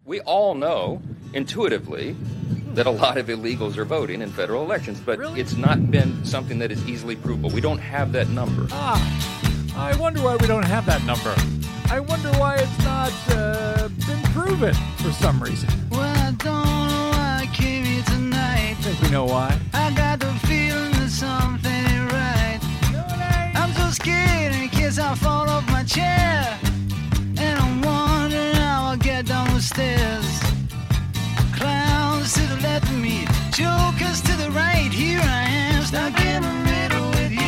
We all know intuitively that a lot of illegals are voting in federal elections, but It's not been something that is easily provable. We don't have that number. I wonder why we don't have that number. I wonder why it's not been proven for some reason. Well, I don't know why I came here tonight. I think we know why. I got the feeling that something ain't right. No, it ain't. I'm so scared in case I fall off my chair. And I'm wondering how I'll get down the stairs. Clowns to the left of me, jokers to the right. Here I am, stuck in the middle with you.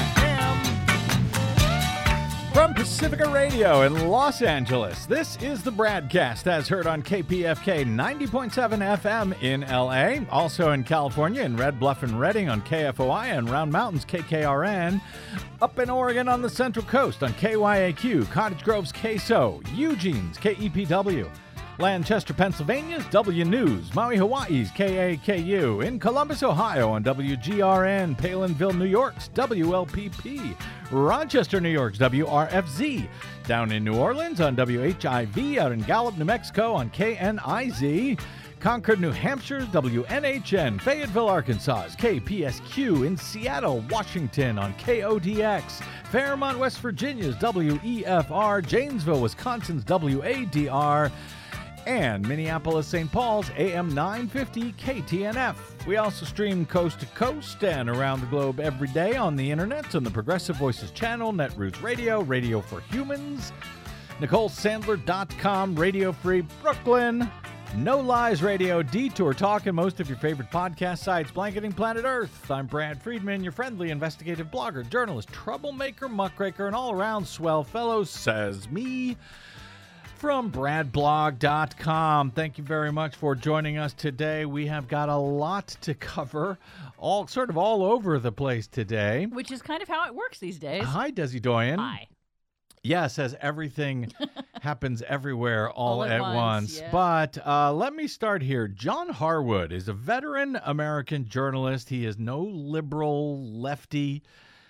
From Pacifica Radio in Los Angeles, this is the Bradcast, as heard on KPFK 90.7 FM in LA, also in California in Red Bluff and Redding on KFOI and Round Mountains KKRN, up in Oregon on the Central Coast on KYAQ, Cottage Grove's KSO, Eugene's KEPW, Lancaster, Pennsylvania's W News, Maui, Hawaii's KAKU, in Columbus, Ohio on WGRN, Palinville, New York's WLPP, Rochester, New York's WRFZ, down in New Orleans on WHIV, out in Gallup, New Mexico on KNIZ, Concord, New Hampshire's WNHN, Fayetteville, Arkansas's KPSQ, in Seattle, Washington on KODX, Fairmont, West Virginia's WEFR, Janesville, Wisconsin's WADR, and Minneapolis, St. Paul's AM 950 KTNF. We also stream coast to coast and around the globe every day on the internet on the Progressive Voices channel, Netroots Radio, Radio for Humans, NicoleSandler.com, Radio Free Brooklyn, No Lies Radio, Detour Talk, and most of your favorite podcast sites, Blanketing Planet Earth. I'm Brad Friedman, your friendly investigative blogger, journalist, troublemaker, muckraker, and all-around swell fellow, says me, from bradblog.com. Thank you very much for joining us today. We have got a lot to cover, all over the place today. Which is kind of how it works these days. Hi, Desi Doyen. Hi. Yes, as everything happens everywhere all at once. Yeah. But let me start here. John Harwood is a veteran American journalist. He is no liberal lefty.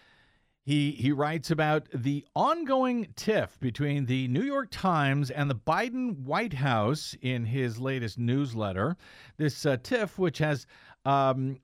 He writes about the ongoing tiff between the New York Times and the Biden White House in his latest newsletter. This tiff, which has the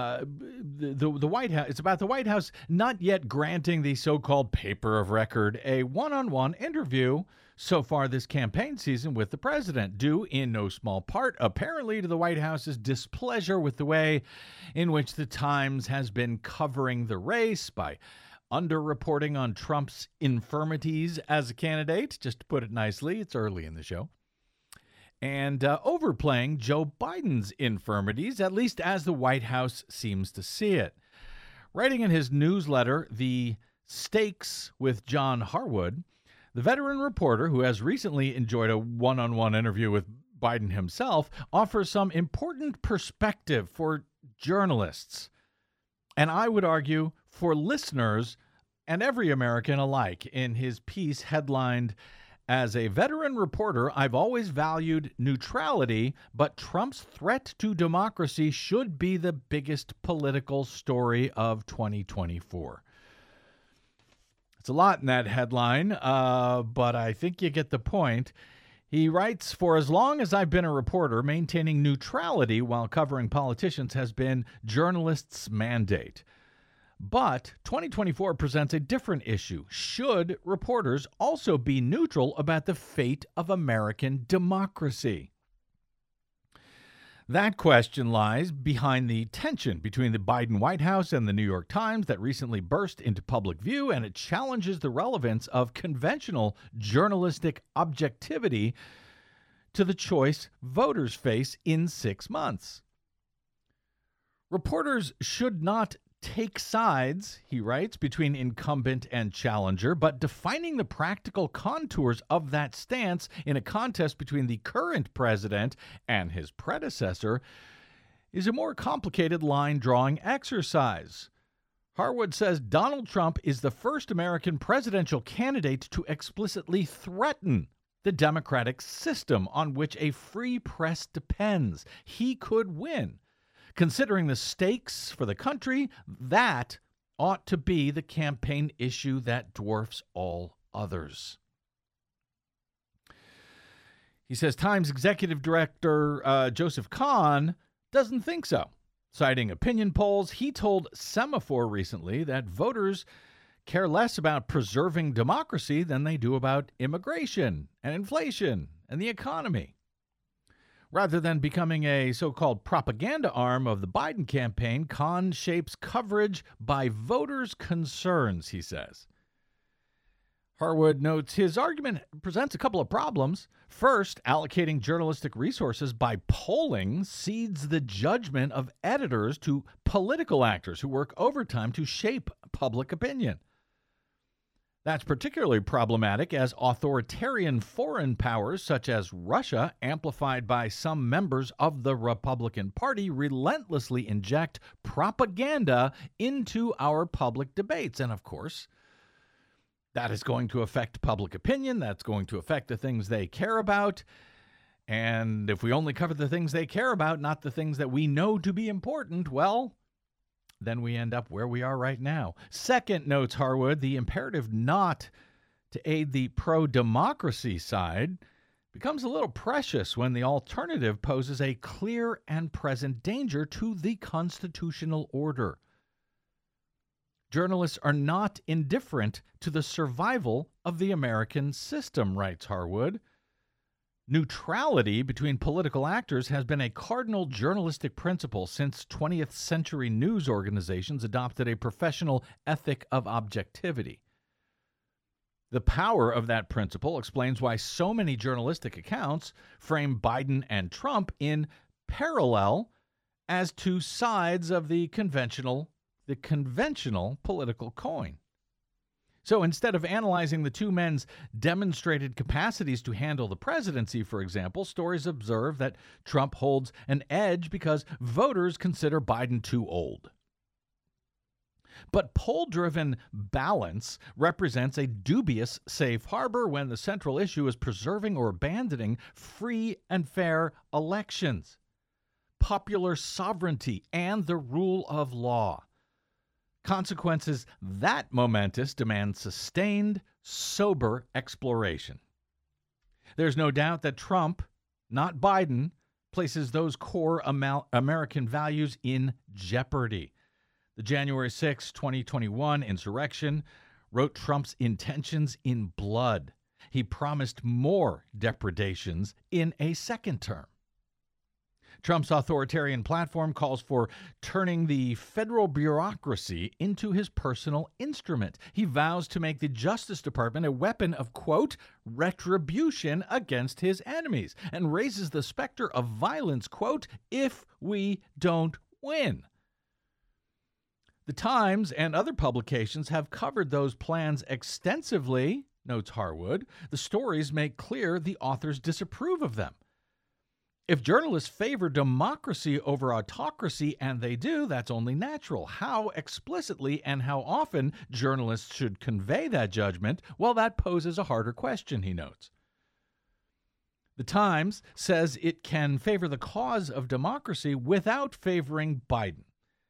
White House, it's about the White House not yet granting the so-called paper of record a one-on-one interview so far this campaign season with the president, due in no small part, apparently, to the White House's displeasure with the way in which the Times has been covering the race by underreporting on Trump's infirmities as a candidate, just to put it nicely. It's early in the show. And overplaying Joe Biden's infirmities, at least as the White House seems to see it. Writing in his newsletter, The Stakes with John Harwood, the veteran reporter who has recently enjoyed a one-on-one interview with Biden himself offers some important perspective for journalists, and I would argue for listeners and every American alike, in his piece headlined, "As a veteran reporter, I've always valued neutrality, but Trump's threat to democracy should be the biggest political story of 2024. It's a lot in that headline, but I think you get the point. He writes, "For as long as I've been a reporter, maintaining neutrality while covering politicians has been journalists' mandate. But 2024 presents a different issue. Should reporters also be neutral about the fate of American democracy? That question lies behind the tension between the Biden White House and the New York Times that recently burst into public view, and it challenges the relevance of conventional journalistic objectivity to the choice voters face in 6 months. Reporters should not take sides," he writes, "between incumbent and challenger, but defining the practical contours of that stance in a contest between the current president and his predecessor is a more complicated line-drawing exercise." Harwood says Donald Trump is the first American presidential candidate to explicitly threaten the democratic system on which a free press depends. He could win. Considering the stakes for the country, that ought to be the campaign issue that dwarfs all others. He says Times executive director Joseph Kahn doesn't think so. Citing opinion polls, he told Semaphore recently that voters care less about preserving democracy than they do about immigration and inflation and the economy. Rather than becoming a so-called propaganda arm of the Biden campaign, Kahn shapes coverage by voters' concerns, he says. Harwood notes his argument presents a couple of problems. First, allocating journalistic resources by polling cedes the judgment of editors to political actors who work overtime to shape public opinion. That's particularly problematic as authoritarian foreign powers such as Russia, amplified by some members of the Republican Party, relentlessly inject propaganda into our public debates. And of course, that is going to affect public opinion. That's going to affect the things they care about. And if we only cover the things they care about, not the things that we know to be important, well, then we end up where we are right now. Second, notes Harwood, the imperative not to aid the pro-democracy side becomes a little precious when the alternative poses a clear and present danger to the constitutional order. Journalists are not indifferent to the survival of the American system, writes Harwood. Neutrality between political actors has been a cardinal journalistic principle since 20th century news organizations adopted a professional ethic of objectivity. The power of that principle explains why so many journalistic accounts frame Biden and Trump in parallel as two sides of the conventional political coin. So instead of analyzing the two men's demonstrated capacities to handle the presidency, for example, stories observe that Trump holds an edge because voters consider Biden too old. But poll-driven balance represents a dubious safe harbor when the central issue is preserving or abandoning free and fair elections, popular sovereignty, and the rule of law. Consequences that momentous demand sustained, sober exploration. There's no doubt that Trump, not Biden, places those core American values in jeopardy. The January 6, 2021 insurrection wrote Trump's intentions in blood. He promised more depredations in a second term. Trump's authoritarian platform calls for turning the federal bureaucracy into his personal instrument. He vows to make the Justice Department a weapon of, quote, retribution against his enemies, and raises the specter of violence, quote, if we don't win. The Times and other publications have covered those plans extensively, notes Harwood. The stories make clear the authors disapprove of them. If journalists favor democracy over autocracy, and they do, that's only natural. How explicitly and how often journalists should convey that judgment, well, that poses a harder question, he notes. The Times says it can favor the cause of democracy without favoring Biden.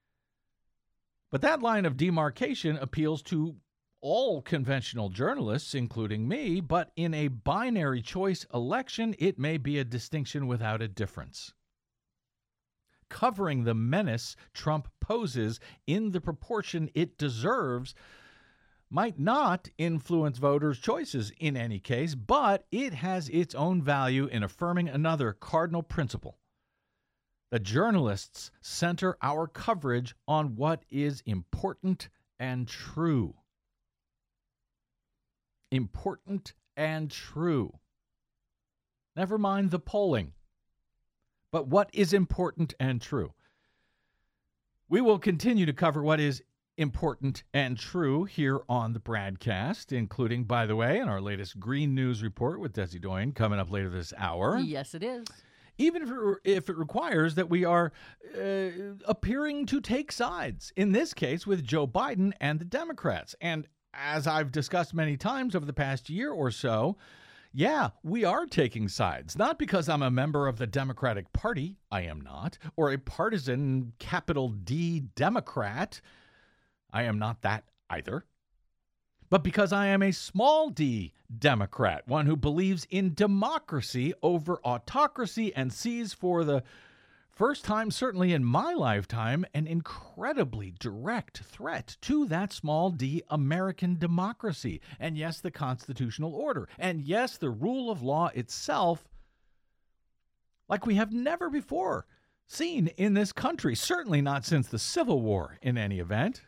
But that line of demarcation appeals to all conventional journalists, including me, but in a binary choice election, it may be a distinction without a difference. Covering the menace Trump poses in the proportion it deserves might not influence voters' choices in any case, but it has its own value in affirming another cardinal principle. The journalists center our coverage on what is important and true. Important and true. Never mind the polling, but what is important and true. We will continue to cover what is important and true here on the Bradcast, including, by the way, in our latest Green News Report with Desi Doyen coming up later this hour. Yes, it is. Even if it requires that we are appearing to take sides, in this case with Joe Biden and the Democrats. And as I've discussed many times over the past year or so, yeah, we are taking sides. Not because I'm a member of the Democratic Party, I am not, or a partisan capital D Democrat, I am not that either. but because I am a small d Democrat, one who believes in democracy over autocracy and sees for the first time, certainly in my lifetime, an incredibly direct threat to that small d American democracy. And yes, the constitutional order. And yes, the rule of law itself, like we have never before seen in this country, certainly not since the Civil War in any event.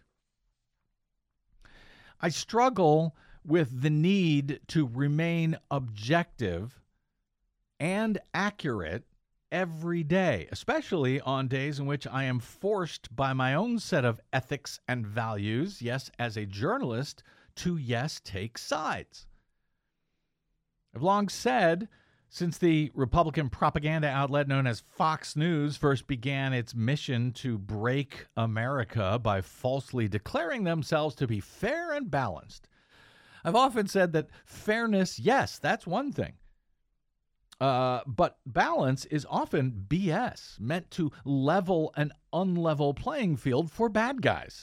I struggle with the need to remain objective and accurate every day, especially on days in which I am forced by my own set of ethics and values, yes, as a journalist, to, yes, take sides. I've long said, since the Republican propaganda outlet known as Fox News first began its mission to break America by falsely declaring themselves to be fair and balanced, I've often said that fairness, yes, that's one thing. But balance is often BS, meant to level an unlevel playing field for bad guys.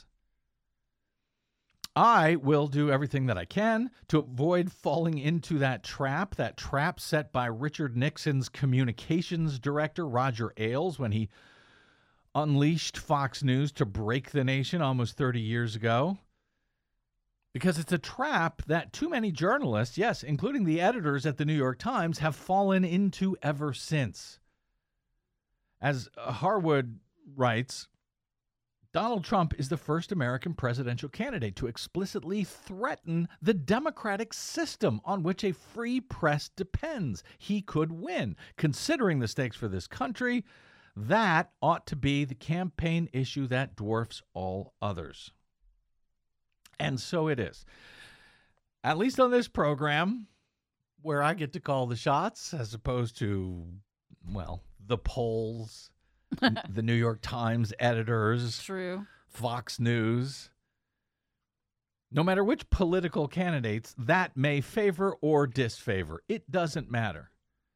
I will do everything that I can to avoid falling into that trap set by Richard Nixon's communications director, Roger Ailes, when he unleashed Fox News to break the nation almost 30 years ago. Because it's a trap that too many journalists, yes, including the editors at the New York Times, have fallen into ever since. As Harwood writes, Donald Trump is the first American presidential candidate to explicitly threaten the democratic system on which a free press depends. He could win. Considering the stakes for this country, that ought to be the campaign issue that dwarfs all others. And so it is. At least on this program, where I get to call the shots as opposed to, well, the polls, the New York Times editors, True. Fox News. No matter which political candidates that may favor or disfavor, it doesn't matter.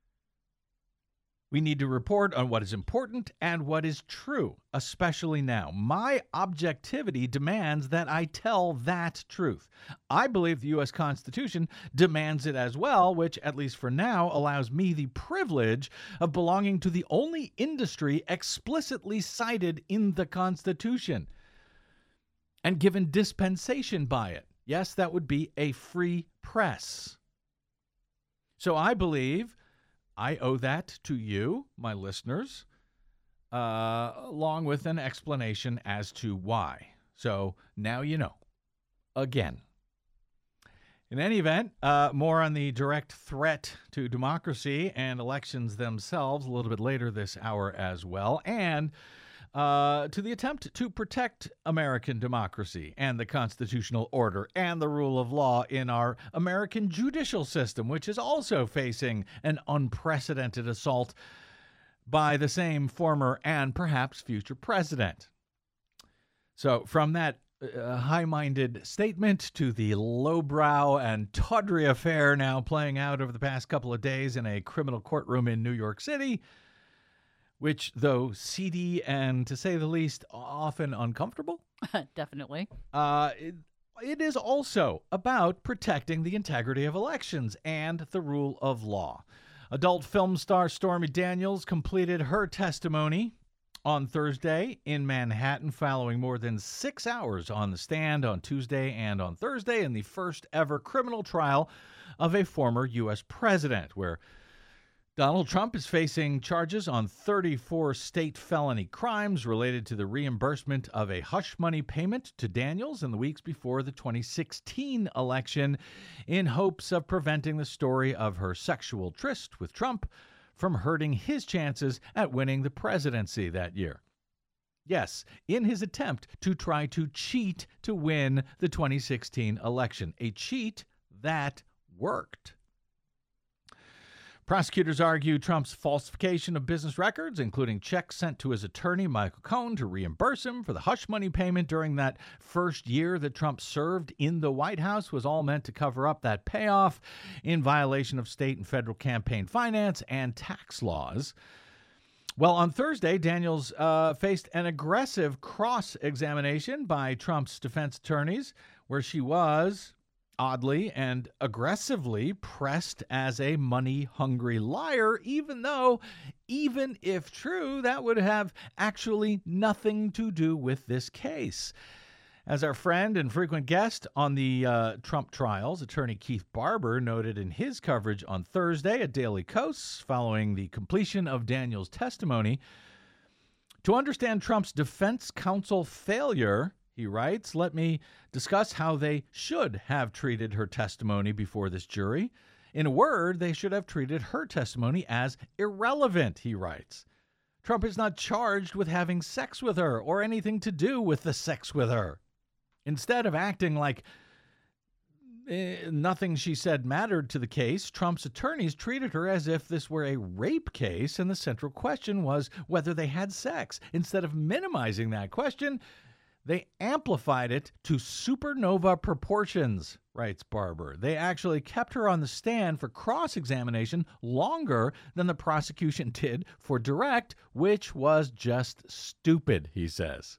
We need to report on what is important and what is true, especially now. My objectivity demands that I tell that truth. I believe the U.S. Constitution demands it as well, which, at least for now, allows me the privilege of belonging to the only industry explicitly cited in the Constitution and given dispensation by it. Yes, that would be a free press. So I believe I owe that to you, my listeners, along with an explanation as to why. So now you know. Again. In any event, more on the direct threat to democracy and elections themselves a little bit later this hour as well. And to the attempt to protect American democracy and the constitutional order and the rule of law in our American judicial system, which is also facing an unprecedented assault by the same former and perhaps future president. So from that high-minded statement to the lowbrow and tawdry affair now playing out over the past couple of days in a criminal courtroom in New York City, which, though seedy and, to say the least, often uncomfortable, Definitely. it is also about protecting the integrity of elections and the rule of law. Adult film star Stormy Daniels completed her testimony on Thursday in Manhattan, following more than 6 hours on the stand on Tuesday and on Thursday in the first ever criminal trial of a former U.S. president, where Donald Trump is facing charges on 34 state felony crimes related to the reimbursement of a hush money payment to Daniels in the weeks before the 2016 election in hopes of preventing the story of her sexual tryst with Trump from hurting his chances at winning the presidency that year. Yes, in his attempt to try to cheat to win the 2016 election, a cheat that worked. Prosecutors argue Trump's falsification of business records, including checks sent to his attorney, Michael Cohen, to reimburse him for the hush money payment during that first year that Trump served in the White House, was all meant to cover up that payoff in violation of state and federal campaign finance and tax laws. Well, on Thursday, Daniels faced an aggressive cross-examination by Trump's defense attorneys, where she was oddly and aggressively pressed as a money-hungry liar, even if true, that would have actually nothing to do with this case. As our friend and frequent guest on the Trump trials, attorney Keith Barber, noted in his coverage on Thursday at Daily Kos following the completion of Daniels' testimony, to understand Trump's defense counsel failure, he writes, let me discuss how they should have treated her testimony before this jury. In a word, they should have treated her testimony as irrelevant, he writes. Trump is not charged with having sex with her or anything to do with the sex with her. Instead of acting like nothing she said mattered to the case, Trump's attorneys treated her as if this were a rape case and the central question was whether they had sex. Instead of minimizing that question, they amplified it to supernova proportions, writes Barber. They actually kept her on the stand for cross-examination longer than the prosecution did for direct, which was just stupid, he says.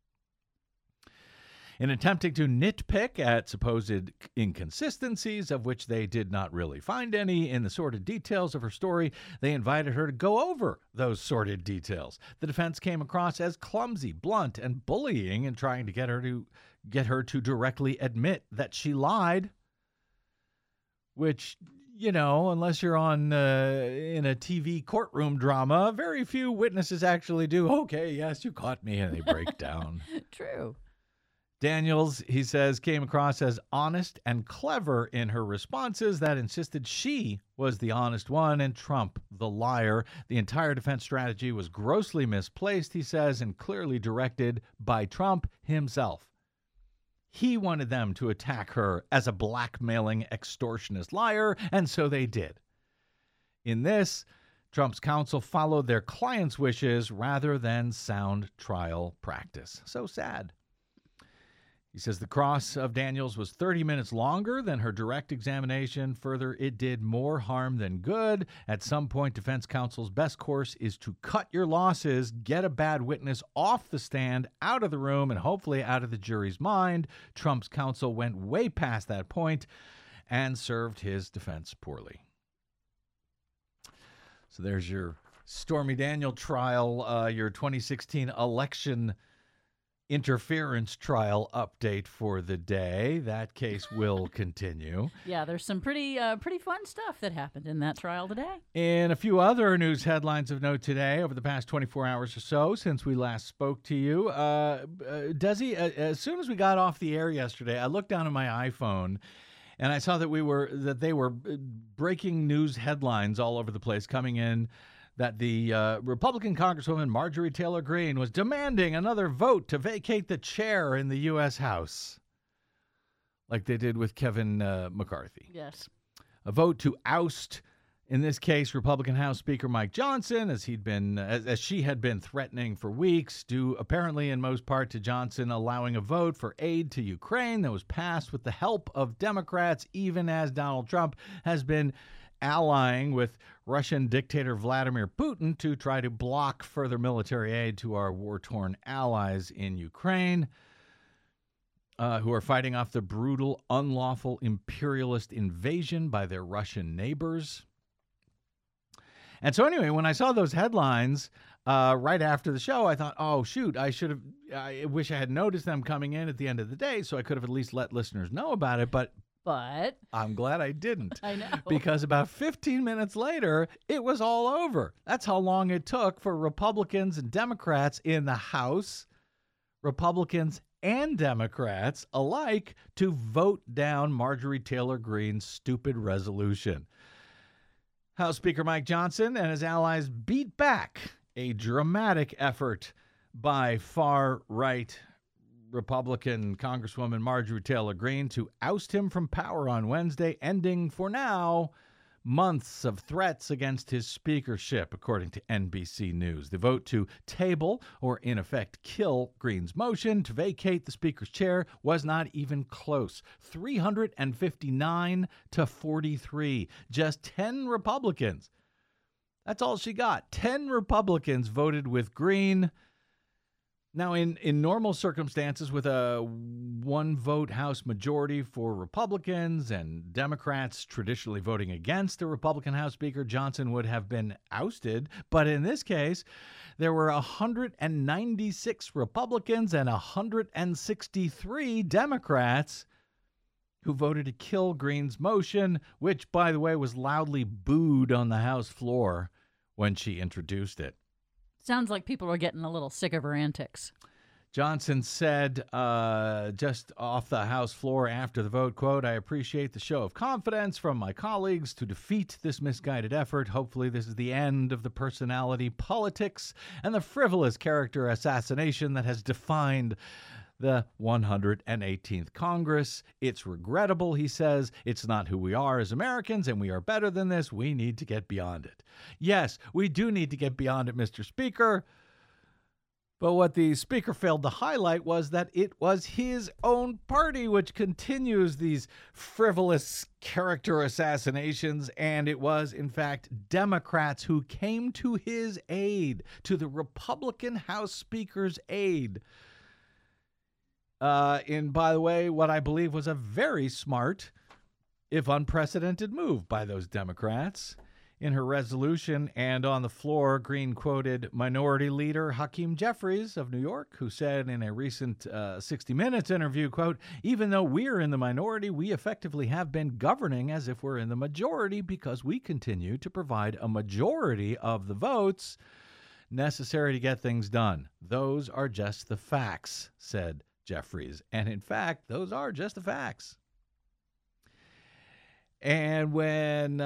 In attempting to nitpick at supposed inconsistencies, of which they did not really find any, in the sordid details of her story, they invited her to go over those sordid details. The defense came across as clumsy, blunt, and bullying in trying to get her to directly admit that she lied, which, you know, unless you're on in a TV courtroom drama, very few witnesses actually do. Okay, yes, you caught me, and they break down. True. Daniels, he says, came across as honest and clever in her responses that insisted she was the honest one and Trump the liar. The entire defense strategy was grossly misplaced, he says, and clearly directed by Trump himself. He wanted them to attack her as a blackmailing, extortionist liar, and so they did. In this, Trump's counsel followed their client's wishes rather than sound trial practice. So sad. He says the cross of Daniels was 30 minutes longer than her direct examination. Further, it did more harm than good. At some point, defense counsel's best course is to cut your losses, get a bad witness off the stand, out of the room, and hopefully out of the jury's mind. Trump's counsel went way past that point and served his defense poorly. So there's your Stormy Daniels trial, your 2016 election interference trial update for the day. That case will continue. Yeah, there's some pretty fun stuff that happened in that trial today. And a few other news headlines of note today over the past 24 hours or so since we last spoke to you. Desi, as soon as we got off the air yesterday, I looked down at my iPhone and I saw that they were breaking news headlines all over the place coming in that the Republican Congresswoman Marjorie Taylor Greene was demanding another vote to vacate the chair in the U.S. House, like they did with Kevin McCarthy. Yes. A vote to oust, in this case, Republican House Speaker Mike Johnson, as she had been threatening for weeks, due apparently in most part to Johnson allowing a vote for aid to Ukraine that was passed with the help of Democrats, even as Donald Trump has been allying with Russian dictator Vladimir Putin to try to block further military aid to our war-torn allies in Ukraine, who are fighting off the brutal, unlawful, imperialist invasion by their Russian neighbors. And so anyway, when I saw those headlines right after the show, I thought, oh, shoot, I wish I had noticed them coming in at the end of the day so I could have at least let listeners know about it. But I'm glad I didn't. I know. Because about 15 minutes later, it was all over. That's how long it took for Republicans and Democrats in the House, Republicans and Democrats alike, to vote down Marjorie Taylor Greene's stupid resolution. House Speaker Mike Johnson and his allies beat back a dramatic effort by far-right Republican Congresswoman Marjorie Taylor Greene to oust him from power on Wednesday, ending, for now, months of threats against his speakership, according to NBC News. The vote to table, or in effect kill, Greene's motion to vacate the speaker's chair was not even close. 359 to 43. Just 10 Republicans. That's all she got. 10 Republicans voted with Greene. Now, in normal circumstances, with a one-vote House majority for Republicans and Democrats traditionally voting against the Republican House Speaker, Johnson would have been ousted. But in this case, there were 196 Republicans and 163 Democrats who voted to kill Greene's motion, which, by the way, was loudly booed on the House floor when she introduced it. Sounds like people are getting a little sick of her antics. Johnson said just off the House floor after the vote, quote, "I appreciate the show of confidence from my colleagues to defeat this misguided effort. Hopefully this is the end of the personality politics and the frivolous character assassination that has defined the 118th Congress. It's regrettable," he says. "It's not who we are as Americans, and we are better than this. We need to get beyond it." Yes, we do need to get beyond it, Mr. Speaker. But what the Speaker failed to highlight was that it was his own party which continues these frivolous character assassinations, and it was, in fact, Democrats who came to his aid, to the Republican House Speaker's aid. In, by the way, what I believe was a very smart, if unprecedented, move by those Democrats. In her resolution and on the floor, Greene quoted Minority Leader Hakeem Jeffries of New York, who said in a recent 60 Minutes interview, quote, "Even though we're in the minority, we effectively have been governing as if we're in the majority because we continue to provide a majority of the votes necessary to get things done. Those are just the facts," said Jeffries. And in fact, those are just the facts. And when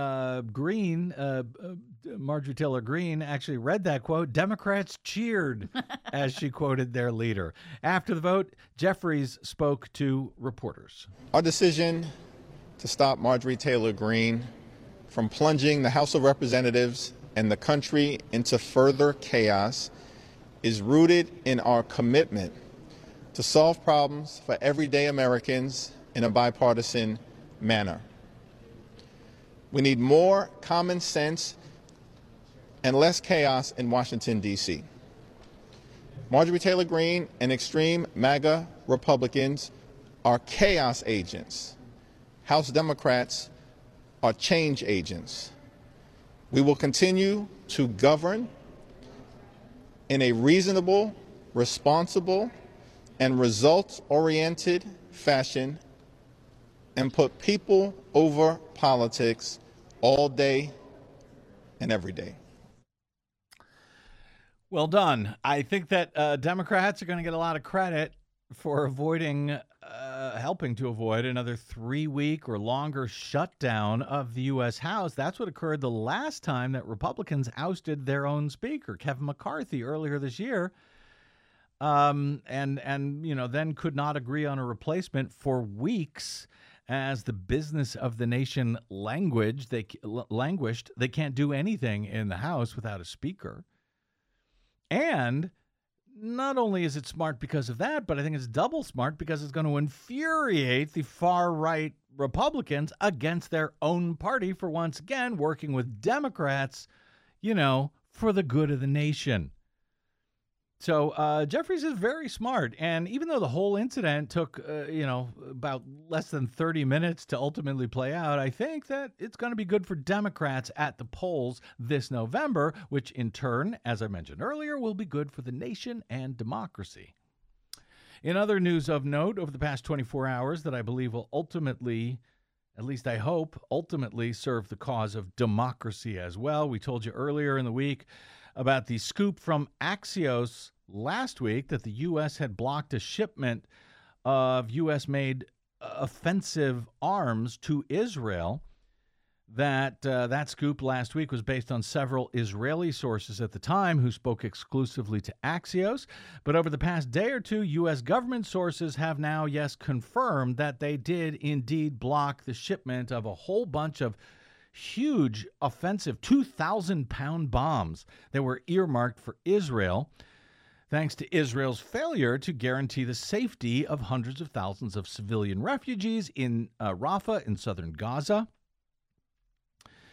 Marjorie Taylor Greene actually read that quote, Democrats cheered as she quoted their leader. After the vote, Jeffries spoke to reporters. Our decision to stop Marjorie Taylor Greene from plunging the House of Representatives and the country into further chaos is rooted in our commitment to solve problems for everyday Americans in a bipartisan manner. We need more common sense and less chaos in Washington, D.C. Marjorie Taylor Greene and extreme MAGA Republicans are chaos agents. House Democrats are change agents. We will continue to govern in a reasonable, responsible, and results-oriented fashion and put people over politics all day and every day. Well done. I think that Democrats are going to get a lot of credit for helping to avoid another 3-week or longer shutdown of the U.S. House. That's what occurred the last time that Republicans ousted their own speaker, Kevin McCarthy, earlier this year. And then could not agree on a replacement for weeks as the business of the nation languished. They can't do anything in the House without a speaker. And not only is it smart because of that, but I think it's double smart because it's going to infuriate the far-right Republicans against their own party for once again working with Democrats, for the good of the nation. So Jeffries is very smart, and even though the whole incident took, about less than 30 minutes to ultimately play out, I think that it's going to be good for Democrats at the polls this November, which in turn, as I mentioned earlier, will be good for the nation and democracy. In other news of note, over the past 24 hours that I believe will ultimately, at least I hope, ultimately serve the cause of democracy as well. We told you earlier in the week about the scoop from Axios last week that the U.S. had blocked a shipment of U.S.-made offensive arms to Israel. That scoop last week was based on several Israeli sources at the time who spoke exclusively to Axios. But over the past day or two, U.S. government sources have now, confirmed that they did indeed block the shipment of a whole bunch of huge offensive 2,000-pound bombs that were earmarked for Israel, thanks to Israel's failure to guarantee the safety of hundreds of thousands of civilian refugees in Rafah in southern Gaza.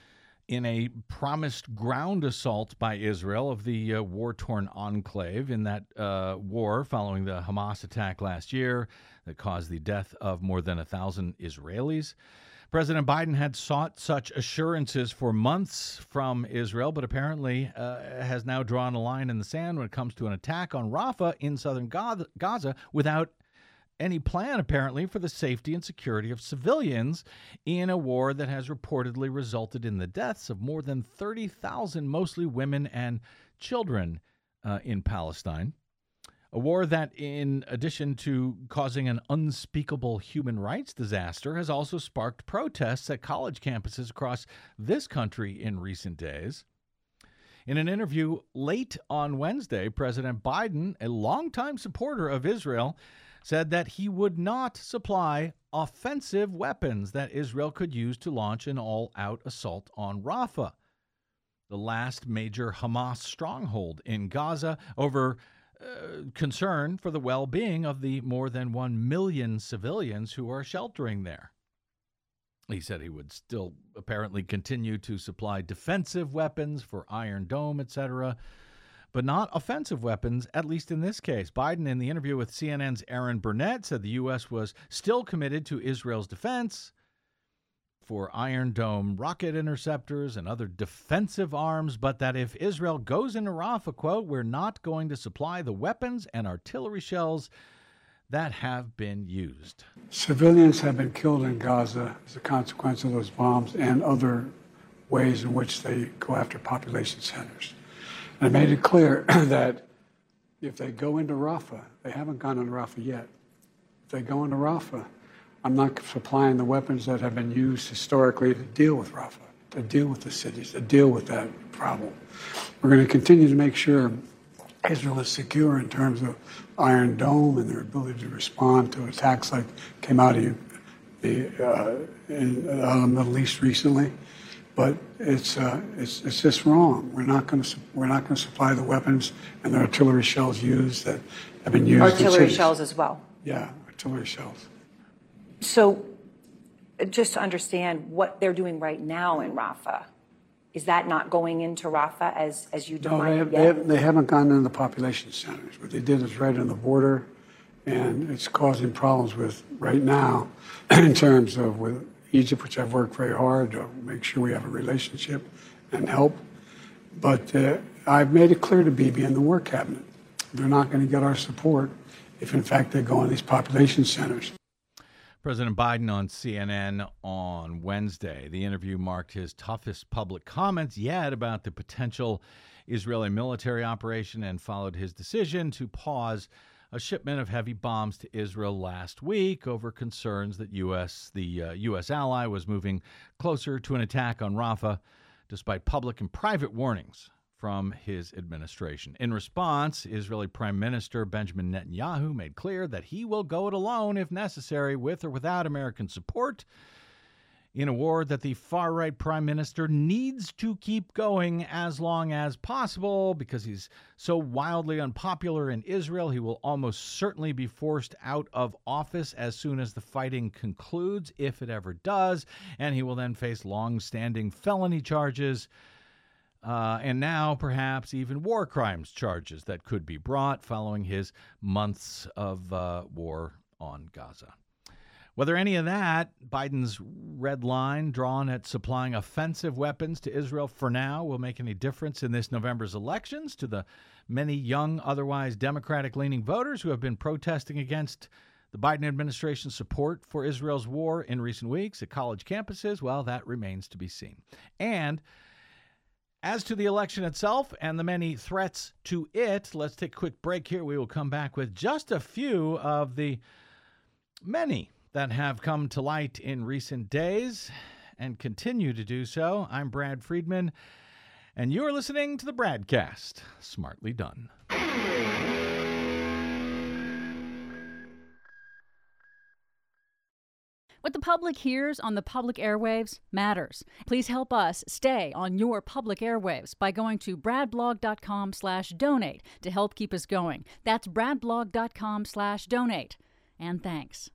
in a promised ground assault by Israel of the war-torn enclave in that war following the Hamas attack last year that caused the death of more than 1,000 Israelis. President Biden had sought such assurances for months from Israel, but apparently has now drawn a line in the sand when it comes to an attack on Rafah in southern Gaza without any plan, apparently, for the safety and security of civilians in a war that has reportedly resulted in the deaths of more than 30,000, mostly women and children in Palestine. A war that, in addition to causing an unspeakable human rights disaster, has also sparked protests at college campuses across this country in recent days. In an interview late on Wednesday, President Biden, a longtime supporter of Israel, said that he would not supply offensive weapons that Israel could use to launch an all-out assault on Rafah, the last major Hamas stronghold in Gaza, over concern for the well-being of the more than 1 million civilians who are sheltering there. He said he would still apparently continue to supply defensive weapons for Iron Dome, etc., but not offensive weapons, at least in this case. Biden, in the interview with CNN's Aaron Burnett, said the U.S. was still committed to Israel's defense for Iron Dome rocket interceptors and other defensive arms, but that if Israel goes into Rafah, quote, we're not going to supply the weapons and artillery shells that have been used. Civilians have been killed in Gaza as a consequence of those bombs and other ways in which they go after population centers. I made it clear that if they go into Rafah, they haven't gone into Rafah yet. If they go into Rafah, I'm not supplying the weapons that have been used historically to deal with Rafah, to deal with the cities, to deal with that problem. We're going to continue to make sure Israel is secure in terms of Iron Dome and their ability to respond to attacks like came out of the Middle East recently. But it's just wrong. We're not going to supply the weapons and the artillery shells used that have been used. Artillery shells as well. Yeah, artillery shells. So, just to understand what they're doing right now in Rafah, is that not going into Rafah as you defined it? They haven't gone into the population centers. What they did is right on the border, and it's causing problems with right now in terms of with Egypt, which I've worked very hard to make sure we have a relationship and help. But I've made it clear to Bibi and the War Cabinet, they're not going to get our support if, in fact, they go in these population centers. President Biden on CNN on Wednesday. The interview marked his toughest public comments yet about the potential Israeli military operation and followed his decision to pause a shipment of heavy bombs to Israel last week over concerns that the U.S. ally was moving closer to an attack on Rafah, despite public and private warnings from his administration. In response, Israeli Prime Minister Benjamin Netanyahu made clear that he will go it alone if necessary, with or without American support, in a war that the far-right prime minister needs to keep going as long as possible because he's so wildly unpopular in Israel. He will almost certainly be forced out of office as soon as the fighting concludes, if it ever does, and he will then face long-standing felony charges and now perhaps even war crimes charges that could be brought following his months of war on Gaza. Whether any of that, Biden's red line drawn at supplying offensive weapons to Israel for now, will make any difference in this November's elections to the many young, otherwise Democratic-leaning voters who have been protesting against the Biden administration's support for Israel's war in recent weeks at college campuses, well, that remains to be seen. And as to the election itself and the many threats to it, let's take a quick break here. We will come back with just a few of the many that have come to light in recent days and continue to do so. I'm Brad Friedman, and you're listening to the Bradcast. Smartly done. What the public hears on the public airwaves matters. Please help us stay on your public airwaves by going to bradblog.com/donate to help keep us going. That's bradblog.com/donate. And thanks.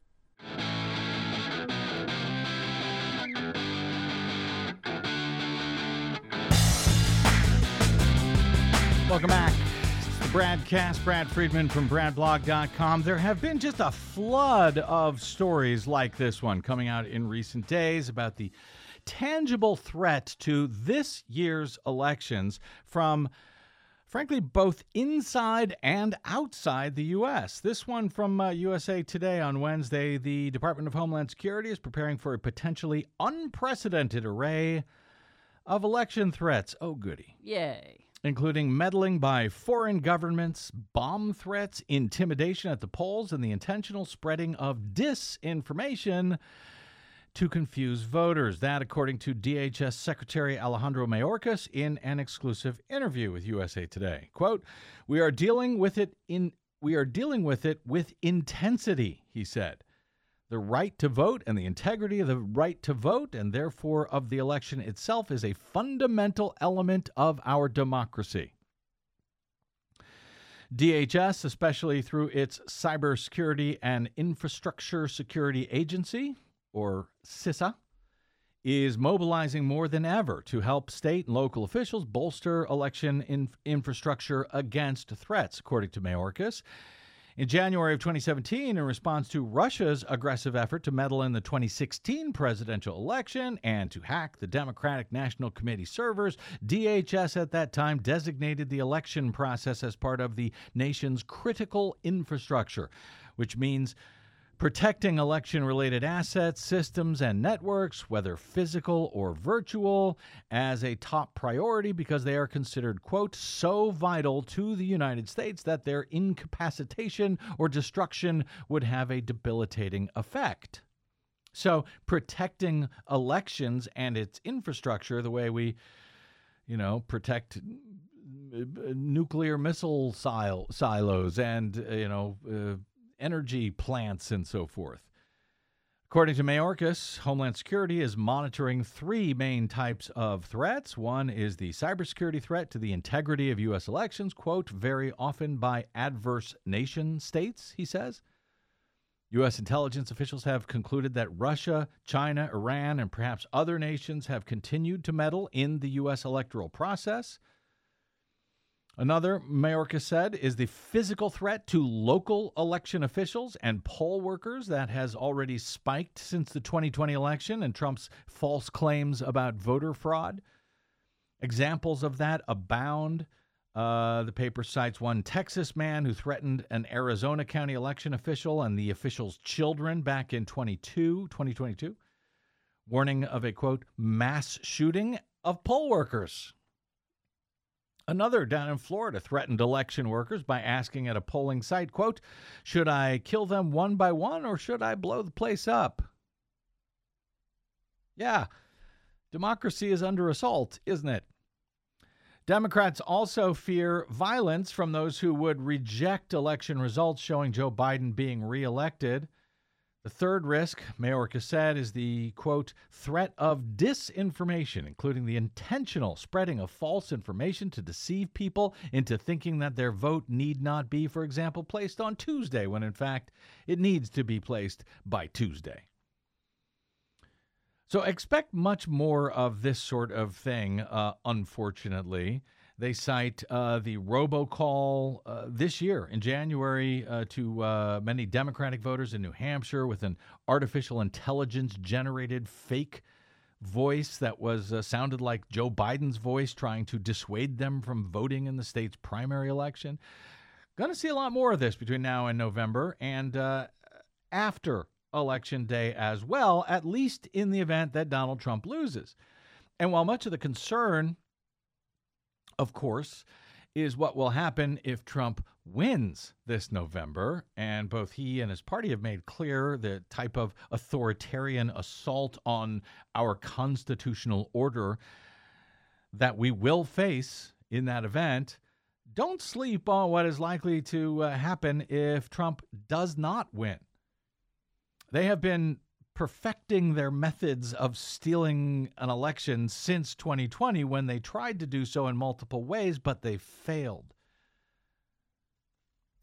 Welcome back. It's the Bradcast. Brad Friedman from BradBlog.com. There have been just a flood of stories like this one coming out in recent days about the tangible threat to this year's elections from, frankly, both inside and outside the U.S. This one from USA Today on Wednesday. The Department of Homeland Security is preparing for a potentially unprecedented array of election threats. Oh, goody. Yay. Including meddling by foreign governments, bomb threats, intimidation at the polls, and the intentional spreading of disinformation to confuse voters. That, according to DHS Secretary Alejandro Mayorkas in an exclusive interview with USA Today. Quote, "We are dealing with it with intensity," he said. "The right to vote and the integrity of the right to vote, and therefore of the election itself, is a fundamental element of our democracy." DHS, especially through its Cybersecurity and Infrastructure Security Agency, or CISA, is mobilizing more than ever to help state and local officials bolster election infrastructure against threats, according to Mayorkas. In January of 2017, in response to Russia's aggressive effort to meddle in the 2016 presidential election and to hack the Democratic National Committee servers, DHS at that time designated the election process as part of the nation's critical infrastructure, which means protecting election-related assets, systems, and networks, whether physical or virtual, as a top priority because they are considered, quote, "so vital to the United States that their incapacitation or destruction would have a debilitating effect." So protecting elections and its infrastructure the way we, protect nuclear missile silos and, energy plants and so forth. According to Mayorkas, Homeland Security is monitoring three main types of threats. One is the cybersecurity threat to the integrity of U.S. elections, quote, "very often by adverse nation states," he says. U.S. intelligence officials have concluded that Russia, China, Iran, and perhaps other nations have continued to meddle in the U.S. electoral process. Another, Mayorkas said, is the physical threat to local election officials and poll workers that has already spiked since the 2020 election and Trump's false claims about voter fraud. Examples of that abound. The paper cites one Texas man who threatened an Arizona county election official and the official's children back in 2022, warning of a, quote, "mass shooting of poll workers." Another down in Florida threatened election workers by asking at a polling site, quote, "should I kill them one by one or should I blow the place up?" Yeah, democracy is under assault, isn't it? Democrats also fear violence from those who would reject election results showing Joe Biden being reelected. The third risk, Mayorkas said, is the, quote, "threat of disinformation, including the intentional spreading of false information to deceive people into thinking that their vote need not be, for example, placed on Tuesday, when in fact it needs to be placed by Tuesday." So expect much more of this sort of thing, unfortunately. They cite the robocall this year in January to many Democratic voters in New Hampshire with an artificial intelligence-generated fake voice that was sounded like Joe Biden's voice trying to dissuade them from voting in the state's primary election. Going to see a lot more of this between now and November and after Election Day as well, at least in the event that Donald Trump loses. And while much of the concern, of course, is what will happen if Trump wins this November, and both he and his party have made clear the type of authoritarian assault on our constitutional order that we will face in that event, don't sleep on what is likely to happen if Trump does not win. They have been perfecting their methods of stealing an election since 2020 when they tried to do so in multiple ways, but they failed.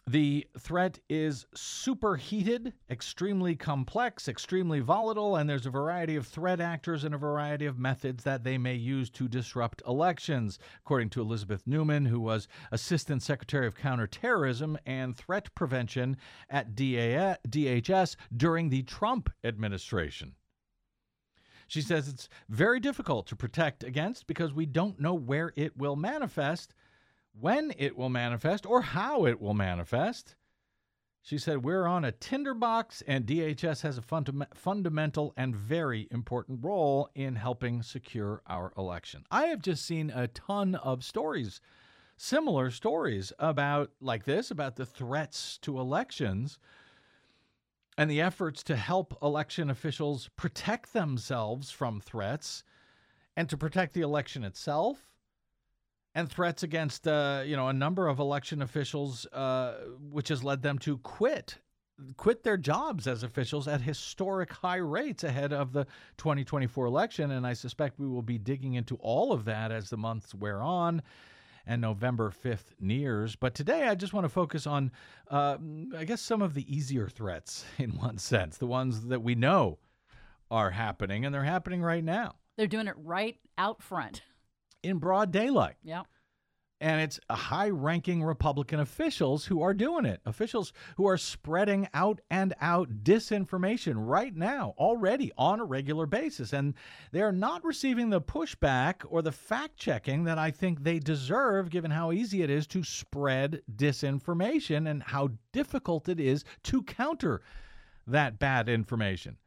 The threat is superheated, extremely complex, extremely volatile, and there's a variety of threat actors and a variety of methods that they may use to disrupt elections, according to Elizabeth Newman, who was Assistant Secretary of Counterterrorism and Threat Prevention at DHS during the Trump administration. She says it's very difficult to protect against because we don't know where it will manifest, when it will manifest, or how it will manifest. She said, we're on a tinderbox, and DHS has a fundamental and very important role in helping secure our election. I have just seen a ton of stories, similar stories about the threats to elections and the efforts to help election officials protect themselves from threats and to protect the election itself. And threats against, a number of election officials, which has led them to quit their jobs as officials at historic high rates ahead of the 2024 election. And I suspect we will be digging into all of that as the months wear on and November 5th nears. But today I just want to focus on, some of the easier threats in one sense, the ones that we know are happening, and they're happening right now. They're doing it right out front. In broad daylight. Yeah. And it's high-ranking Republican officials who are doing it, officials who are spreading out and out disinformation right now, already on a regular basis. And they're not receiving the pushback or the fact-checking that I think they deserve, given how easy it is to spread disinformation and how difficult it is to counter that bad information.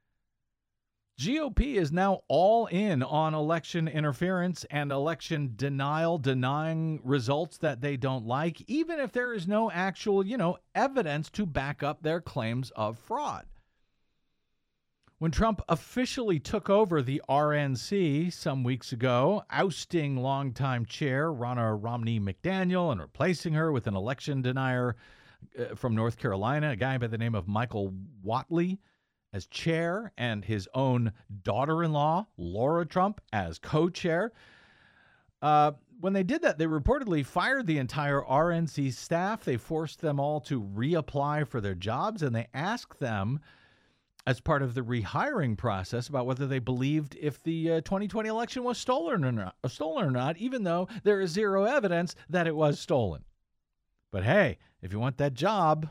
GOP is now all in on election interference and election denial, denying results that they don't like, even if there is no actual, evidence to back up their claims of fraud. When Trump officially took over the RNC some weeks ago, ousting longtime chair Ronna Romney McDaniel and replacing her with an election denier from North Carolina, a guy by the name of Michael Whatley, as chair, and his own daughter-in-law, Laura Trump, as co-chair. When they did that, they reportedly fired the entire RNC staff. They forced them all to reapply for their jobs, and they asked them, as part of the rehiring process, about whether they believed if the 2020 election was stolen or not, even though there is zero evidence that it was stolen. But hey, if you want that job,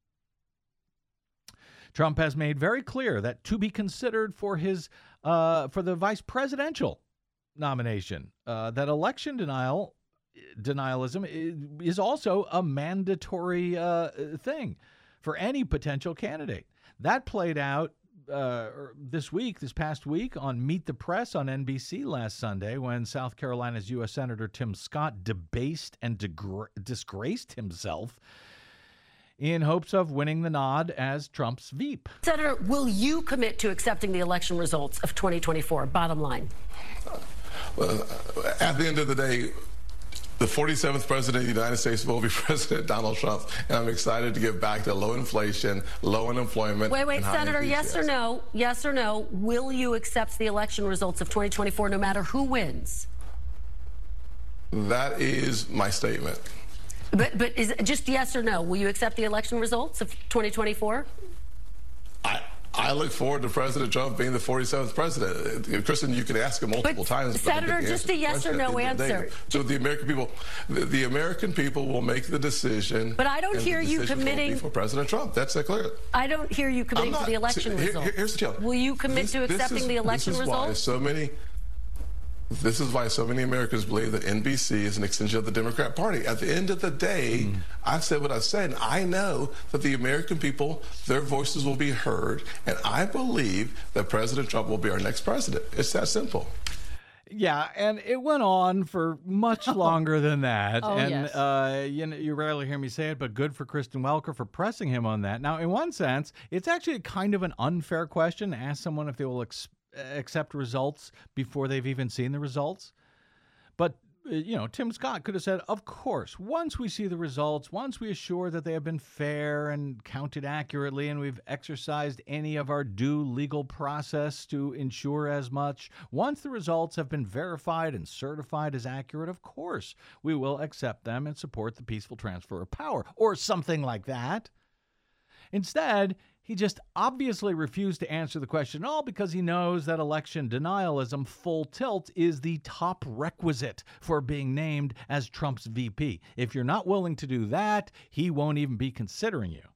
Trump has made very clear that to be considered for his for the vice presidential nomination, that election denialism is also a mandatory thing for any potential candidate. That played out this past week on Meet the Press on NBC last Sunday, when South Carolina's U.S. Senator Tim Scott debased and disgraced himself in hopes of winning the nod as Trump's Veep. Senator, will you commit to accepting the election results of 2024? Bottom line. Well, at the end of the day, the 47th president of the United States will be President Donald Trump, and I'm excited to get back to low inflation, low unemployment. Wait, Senator, yes or no? Yes or no? Will you accept the election results of 2024 no matter who wins? That is my statement. But is it just yes or no? Will you accept the election results of 2024? I look forward to President Trump being the 47th president. Kristen, you can ask him multiple times. Senator, just a yes or no answer. So the American people will make the decision. But I don't hear you committing for President Trump. That's clear. I don't hear you committing to the election results. Here's the challenge. Will you commit to accepting the election results? This is why so many Americans believe that NBC is an extension of the Democrat Party. At the end of the day, I've said what I've said, and I know that the American people, their voices will be heard, and I believe that President Trump will be our next president. It's that simple. Yeah, and it went on for much longer than that. Yes. You rarely hear me say it, but good for Kristen Welker for pressing him on that. Now, in one sense, it's actually kind of an unfair question to ask someone if they will accept results before they've even seen the results. But Tim Scott could have said, of course, once we see the results, once we assure that they have been fair and counted accurately, and we've exercised any of our due legal process to ensure as much, once the results have been verified and certified as accurate, of course, we will accept them and support the peaceful transfer of power, or something like that. Instead, he just obviously refused to answer the question, all because he knows that election denialism full tilt is the top requisite for being named as Trump's VP. If you're not willing to do that, he won't even be considering you.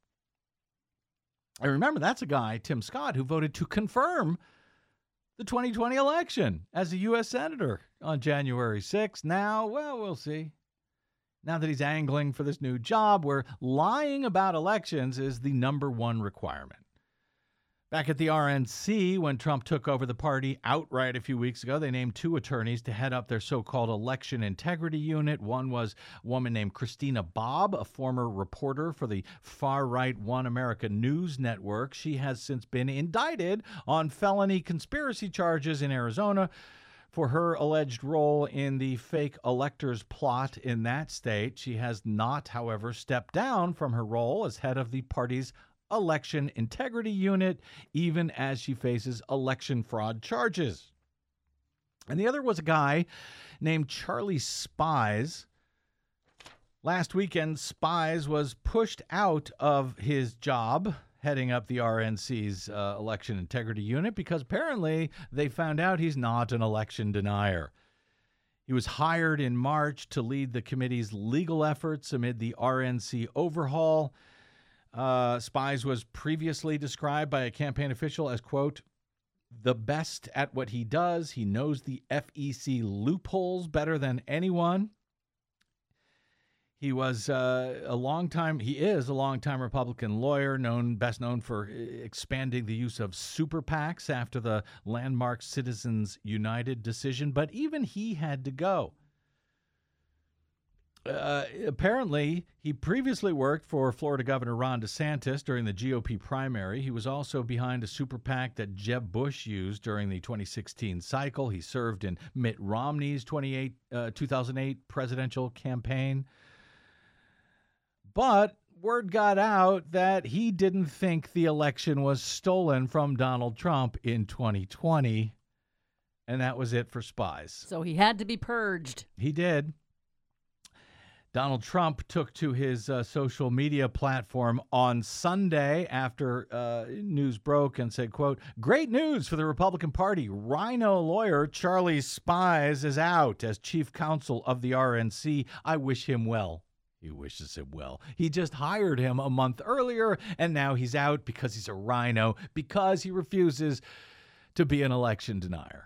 And remember, that's a guy, Tim Scott, who voted to confirm the 2020 election as a U.S. Senator on January 6th. Now, well, we'll see. Now that he's angling for this new job where lying about elections is the number one requirement. Back at the RNC, when Trump took over the party outright a few weeks ago, they named 2 attorneys to head up their so-called election integrity unit. One was a woman named Christina Bobb, a former reporter for the far-right One America News Network. She has since been indicted on felony conspiracy charges in Arizona for her alleged role in the fake electors plot in that state. She has not, however, stepped down from her role as head of the party's election integrity unit, even as she faces election fraud charges. And the other was a guy named Charlie Spies. Last weekend, Spies was pushed out of his job heading up the RNC's election integrity unit because apparently they found out he's not an election denier. He was hired in March to lead the committee's legal efforts amid the RNC overhaul. Spies was previously described by a campaign official as, quote, the best at what he does. He knows the FEC loopholes better than anyone. He is a longtime Republican lawyer, best known for expanding the use of super PACs after the landmark Citizens United decision, but even he had to go. Apparently, he previously worked for Florida Governor Ron DeSantis during the GOP primary. He was also behind a super PAC that Jeb Bush used during the 2016 cycle. He served in Mitt Romney's 2008 presidential campaign. But word got out that he didn't think the election was stolen from Donald Trump in 2020, and that was it for Spies. So he had to be purged. He did. Donald Trump took to his social media platform on Sunday after news broke and said, quote, great news for the Republican Party. Rhino lawyer Charlie Spies is out as chief counsel of the RNC. I wish him well. He wishes him well. He just hired him a month earlier, and now he's out because he's a rhino, because he refuses to be an election denier.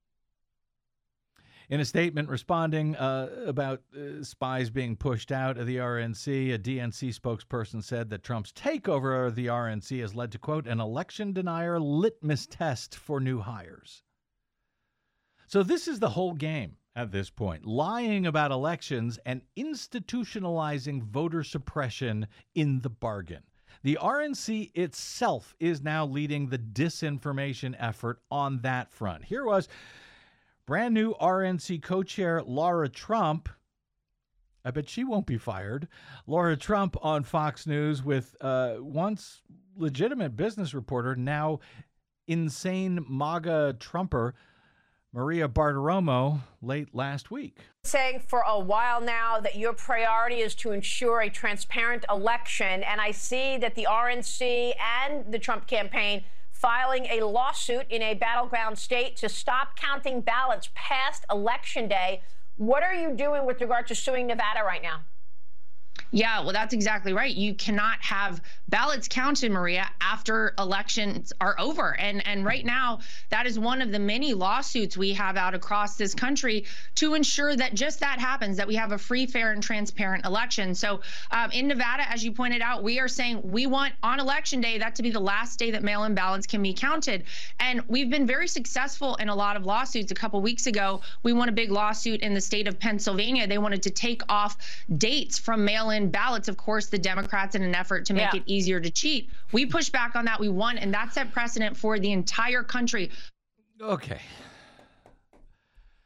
In a statement responding about Spies being pushed out of the RNC, a DNC spokesperson said that Trump's takeover of the RNC has led to, quote, an election denier litmus test for new hires. So this is the whole game at this point, lying about elections and institutionalizing voter suppression in the bargain. The RNC itself is now leading the disinformation effort on that front. Here was brand new RNC co-chair Laura Trump. I bet she won't be fired. Laura Trump on Fox News with once legitimate business reporter, now insane MAGA Trumper, Maria Bartiromo, late last week. Saying for a while now that your priority is to ensure a transparent election, and I see that the RNC and the Trump campaign filing a lawsuit in a battleground state to stop counting ballots past Election Day. What are you doing with regard to suing Nevada right now? Yeah, well, that's exactly right. You cannot have ballots counted, Maria, after elections are over. And right now, that is one of the many lawsuits we have out across this country to ensure that just that happens, that we have a free, fair, and transparent election. So in Nevada, as you pointed out, we are saying we want on Election Day that to be the last day that mail-in ballots can be counted. And we've been very successful in a lot of lawsuits. A couple weeks ago, we won a big lawsuit in the state of Pennsylvania. They wanted to take off dates from mail-in ballots, of course, the Democrats, in an effort to make it easier to cheat. We pushed back on that. We won, and that set precedent for the entire country. Okay.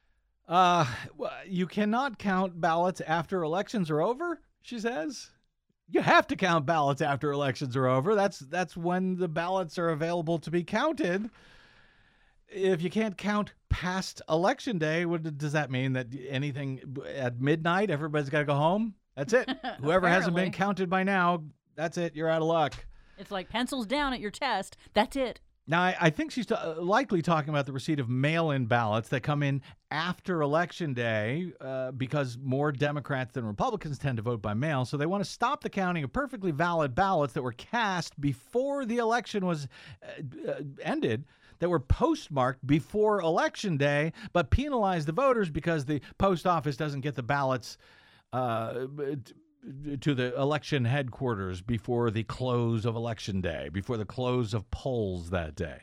You cannot count ballots after elections are over, she says. You have to count ballots after elections are over. That's when the ballots are available to be counted. If you can't count past election day, does that mean that anything at midnight, everybody's got to go home? That's it. Whoever hasn't been counted by now, that's it. You're out of luck. It's like pencils down at your test. That's it. Now, I think she's likely talking about the receipt of mail-in ballots that come in after Election Day because more Democrats than Republicans tend to vote by mail. So they want to stop the counting of perfectly valid ballots that were cast before the election was ended, that were postmarked before Election Day, but penalize the voters because the post office doesn't get the ballots to the election headquarters before the close of Election Day, before the close of polls that day.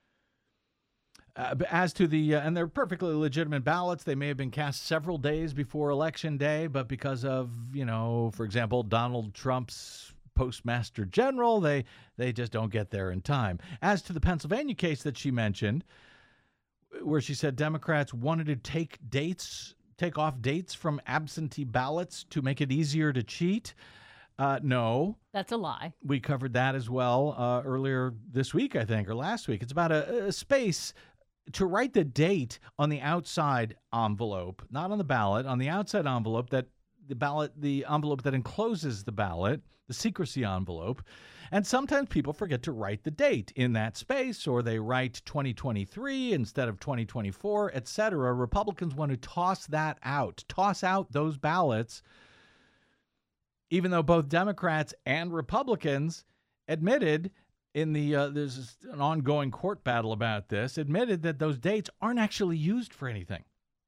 As to the, and they're perfectly legitimate ballots, they may have been cast several days before Election Day, but because of, for example, Donald Trump's Postmaster General, they just don't get there in time. As to the Pennsylvania case that she mentioned, where she said Democrats wanted to take off dates from absentee ballots to make it easier to cheat. No. That's a lie. We covered that as well earlier this week, I think, or last week. It's about a space to write the date on the outside envelope, not on the ballot, on the outside envelope, the envelope that encloses the ballot, the secrecy envelope. And sometimes people forget to write the date in that space, or they write 2023 instead of 2024, etc. Republicans want to toss out those ballots, even though both Democrats and Republicans admitted in the there's an ongoing court battle about this, admitted that those dates aren't actually used for anything.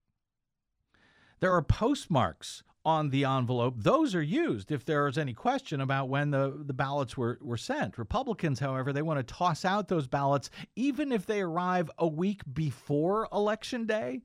There are postmarks on the envelope. Those are used if there is any question about when the ballots were sent. Republicans, however, they want to toss out those ballots even if they arrive a week before Election Day.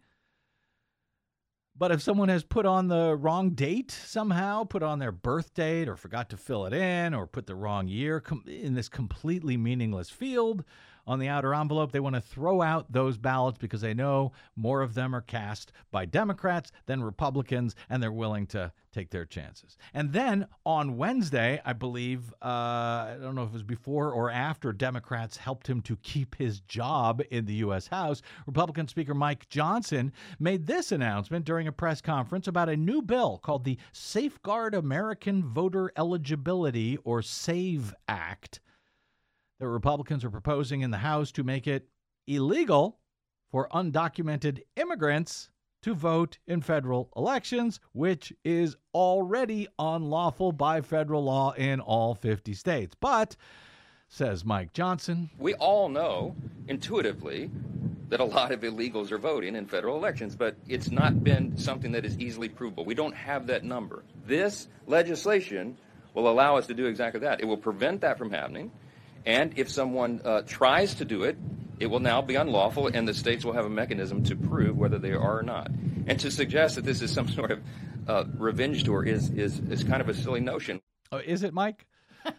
But if someone has put on the wrong date somehow, put on their birth date or forgot to fill it in or put the wrong year in this completely meaningless field on the outer envelope, they want to throw out those ballots because they know more of them are cast by Democrats than Republicans, and they're willing to take their chances. And then on Wednesday, I believe, I don't know if it was before or after Democrats helped him to keep his job in the U.S. House, Republican Speaker Mike Johnson made this announcement during a press conference about a new bill called the Safeguard American Voter Eligibility, or SAVE Act. The Republicans are proposing in the House to make it illegal for undocumented immigrants to vote in federal elections, which is already unlawful by federal law in all 50 states. But, says Mike Johnson, we all know intuitively that a lot of illegals are voting in federal elections, but it's not been something that is easily provable. We don't have that number. This legislation will allow us to do exactly that. It will prevent that from happening. And if someone tries to do it, it will now be unlawful, and the states will have a mechanism to prove whether they are or not. And to suggest that this is some sort of revenge tour is kind of a silly notion. Oh, is it, Mike?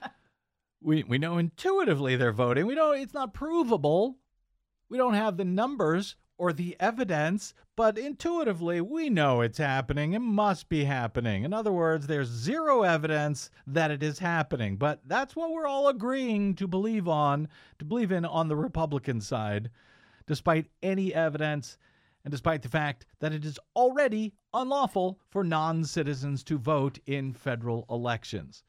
We know intuitively they're voting. We know it's not provable. We don't have the numbers or the evidence, but intuitively we know it's happening. It must be happening. In other words, there's zero evidence that it is happening, but that's what we're all agreeing to believe in on the Republican side, despite any evidence and despite the fact that it is already unlawful for non-citizens to vote in federal elections.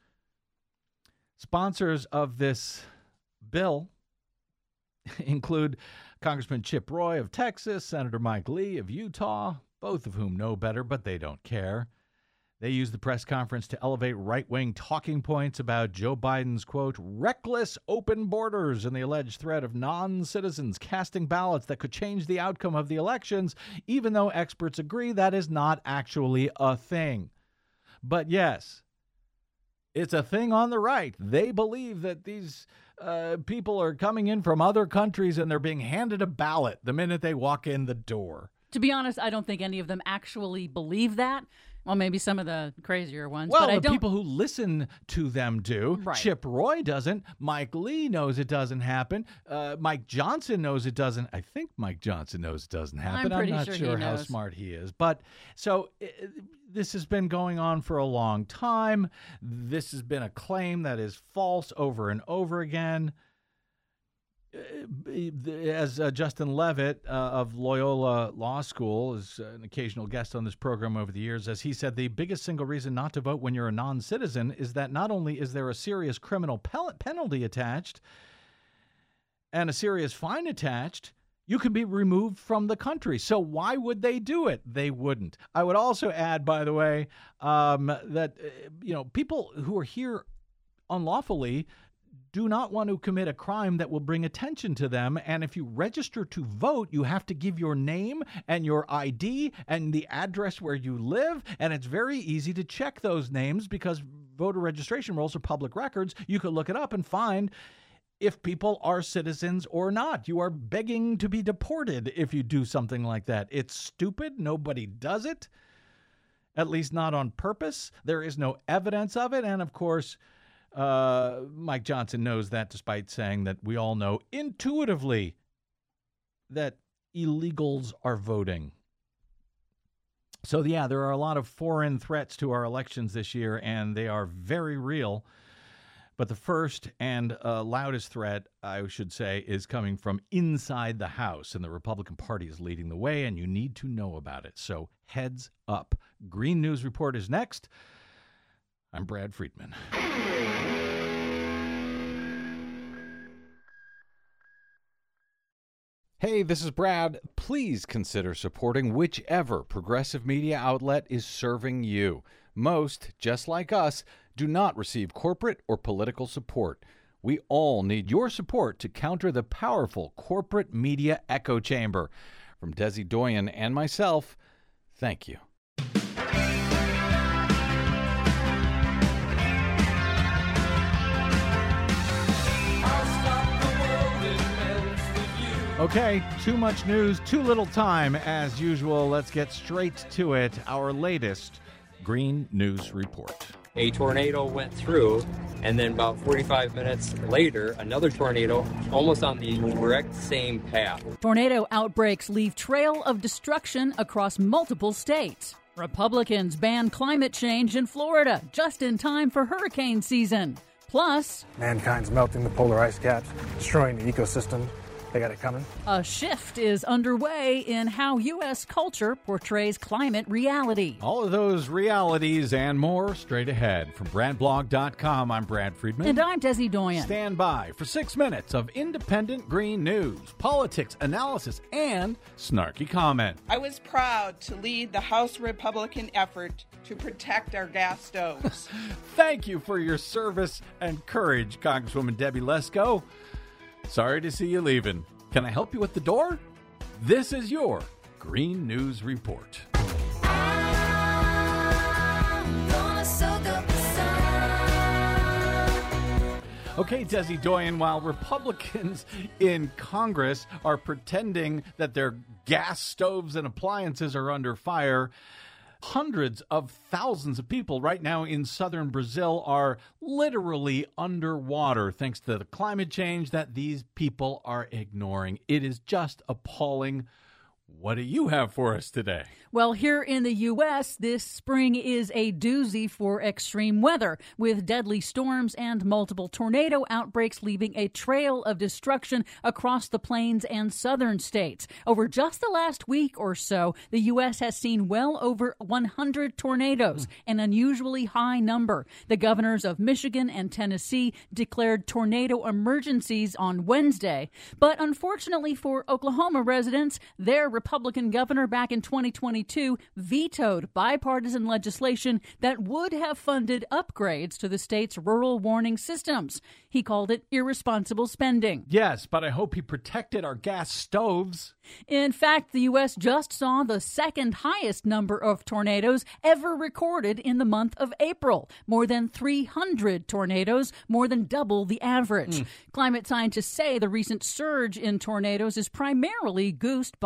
Sponsors of this bill include Congressman Chip Roy of Texas, Senator Mike Lee of Utah, both of whom know better, but they don't care. They used the press conference to elevate right-wing talking points about Joe Biden's, quote, reckless open borders and the alleged threat of non-citizens casting ballots that could change the outcome of the elections, even though experts agree that is not actually a thing. But yes, it's a thing on the right. They believe that these people are coming in from other countries and they're being handed a ballot the minute they walk in the door. To be honest, I don't think any of them actually believe that. Well, maybe some of the crazier ones. Well, but the people who listen to them do. Right. Chip Roy doesn't. Mike Lee knows it doesn't happen. Mike Johnson knows it doesn't. I think Mike Johnson knows it doesn't happen. I'm not sure sure he how knows. smart he is. But so this has been going on for a long time. This has been a claim that is false over and over again. As Justin Levitt of Loyola Law School is an occasional guest on this program over the years, as he said, the biggest single reason not to vote when you're a non-citizen is that not only is there a serious criminal penalty attached and a serious fine attached, you can be removed from the country. So why would they do it? They wouldn't. I would also add, by the way, that people who are here unlawfully do not want to commit a crime that will bring attention to them. And if you register to vote, you have to give your name and your ID and the address where you live. And it's very easy to check those names because voter registration rolls are public records. You could look it up and find if people are citizens or not. You are begging to be deported if you do something like that. It's stupid. Nobody does it, at least not on purpose. There is no evidence of it. And of course, Mike Johnson knows that, despite saying that we all know intuitively that illegals are voting. So, yeah, there are a lot of foreign threats to our elections this year, and they are very real. But the first and loudest threat, I should say, is coming from inside the House, and the Republican Party is leading the way, and you need to know about it. So heads up. Green News Report is next. I'm Brad Friedman. Hey, this is Brad. Please consider supporting whichever progressive media outlet is serving you. Most, just like us, do not receive corporate or political support. We all need your support to counter the powerful corporate media echo chamber. From Desi Doyen and myself, thank you. Okay, too much news, too little time. As usual, let's get straight to it. Our latest Green News Report. A tornado went through, and then about 45 minutes later, another tornado almost on the direct same path. Tornado outbreaks leave trail of destruction across multiple states. Republicans ban climate change in Florida just in time for hurricane season. Plus, mankind's melting the polar ice caps, destroying the ecosystem. They got it coming. A shift is underway in how U.S. culture portrays climate reality. All of those realities and more straight ahead. From BradBlog.com, I'm Brad Friedman. And I'm Desi Doyen. Stand by for 6 minutes of independent green news, politics, analysis, and snarky comment. I was proud to lead the House Republican effort to protect our gas stoves. Thank you for your service and courage, Congresswoman Debbie Lesko. Sorry to see you leaving. Can I help you at the door? This is your Green News Report. Okay, Desi Doyen, while Republicans in Congress are pretending that their gas stoves and appliances are under fire, hundreds of thousands of people right now in southern Brazil are literally underwater thanks to the climate change that these people are ignoring. It is just appalling. What do you have for us today? Well, here in the U.S., this spring is a doozy for extreme weather, with deadly storms and multiple tornado outbreaks leaving a trail of destruction across the plains and southern states. Over just the last week or so, the U.S. has seen well over 100 tornadoes, an unusually high number. The governors of Michigan and Tennessee declared tornado emergencies on Wednesday. But unfortunately for Oklahoma residents, their Republican governor back in 2022 vetoed bipartisan legislation that would have funded upgrades to the state's rural warning systems. He called it irresponsible spending. Yes, but I hope he protected our gas stoves. In fact, the U.S. just saw the second highest number of tornadoes ever recorded in the month of April. More than 300 tornadoes, more than double the average. Climate scientists say the recent surge in tornadoes is primarily goosed by El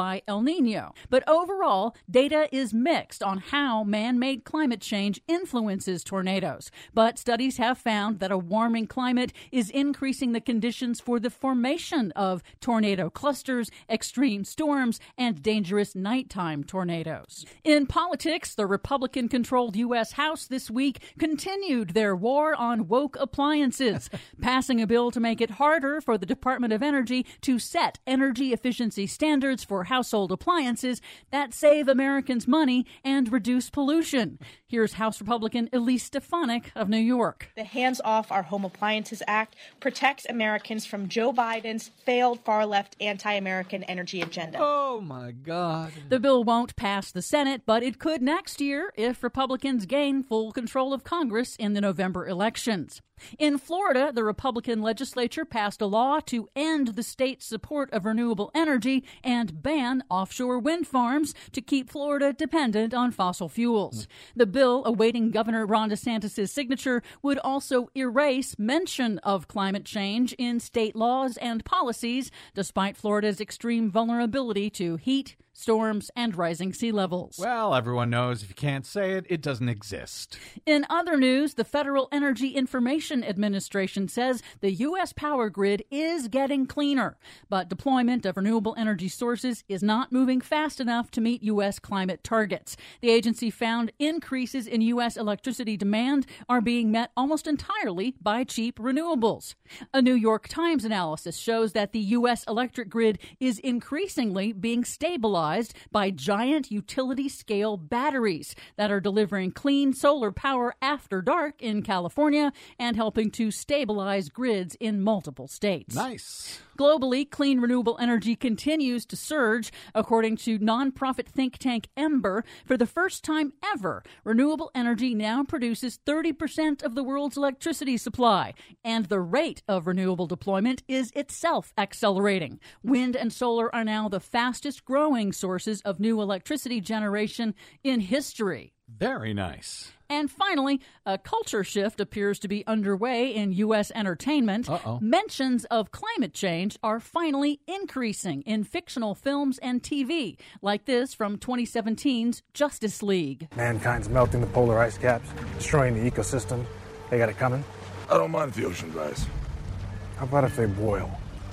Nino. But overall, data is mixed on how man-made climate change influences tornadoes. But studies have found that a warming climate is increasing the conditions for the formation of tornado clusters, extreme storms, and dangerous nighttime tornadoes. In politics, the Republican-controlled U.S. House this week continued their war on woke appliances, passing a bill to make it harder for the Department of Energy to set energy efficiency standards for household appliances that save Americans money and reduce pollution. Here's House Republican Elise Stefanik of New York. The Hands Off Our Home Appliances Act protects Americans from Joe Biden's failed far-left anti-American energy agenda. Oh, my God. The bill won't pass the Senate, but it could next year if Republicans gain full control of Congress in the November elections. In Florida, the Republican legislature passed a law to end the state's support of renewable energy and ban offshore wind farms to keep Florida dependent on fossil fuels. The bill, awaiting Governor Ron DeSantis' signature, would also erase mention of climate change in state laws and policies, despite Florida's extreme vulnerability to heat, storms, and rising sea levels. Well, everyone knows if you can't say it, it doesn't exist. In other news, the Federal Energy Information Administration says the U.S. power grid is getting cleaner, but deployment of renewable energy sources is not moving fast enough to meet U.S. climate targets. The agency found increases in U.S. electricity demand are being met almost entirely by cheap renewables. A New York Times analysis shows that the U.S. electric grid is increasingly being stabilized by giant utility-scale batteries that are delivering clean solar power after dark in California and helping to stabilize grids in multiple states. Nice. Globally, clean renewable energy continues to surge. According to nonprofit think tank Ember, for the first time ever, renewable energy now produces 30% of the world's electricity supply, and the rate of renewable deployment is itself accelerating. Wind and solar are now the fastest growing sources of new electricity generation in history. Very nice. And finally, a culture shift appears to be underway in U.S. entertainment. Mentions of climate change are finally increasing in fictional films and TV, like this from 2017's Justice League. Mankind's melting the polar ice caps, destroying the ecosystem. They got it coming. I don't mind if the ocean rise. How about if they boil?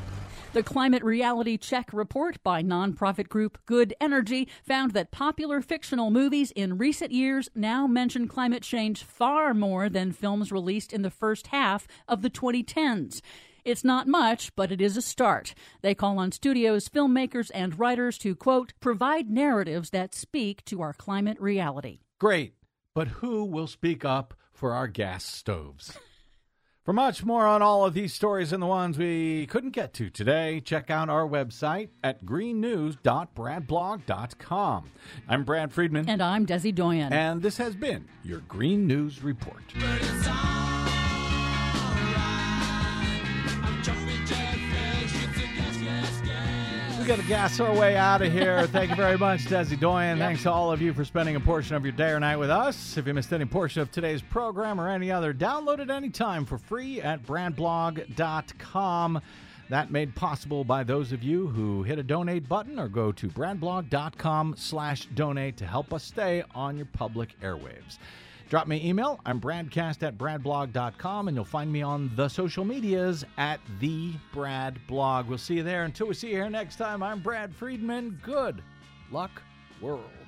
The Climate Reality Check report by nonprofit group Good Energy found that popular fictional movies in recent years now mention climate change far more than films released in the first half of the 2010s. It's not much, but it is a start. They call on studios, filmmakers, and writers to, quote, provide narratives that speak to our climate reality. Great, but who will speak up for our gas stoves? For much more on all of these stories and the ones we couldn't get to today, check out our website at greennews.bradblog.com. I'm Brad Friedman. And I'm Desi Doyen. And this has been your Green News Report. We got to gas our way out of here. Thank you very much, Desi Doyen. Thanks to all of you for spending a portion of your day or night with us. If you missed any portion of today's program or any other, download it anytime for free at bradblog.com. That made possible by those of you who hit a donate button or go to bradblog.com/donate to help us stay on your public airwaves. Drop me an email. I'm bradcast@bradblog.com, and you'll find me on the social medias at @TheBradBlog. We'll see you there. Until we see you here next time, I'm Brad Friedman. Good luck, world.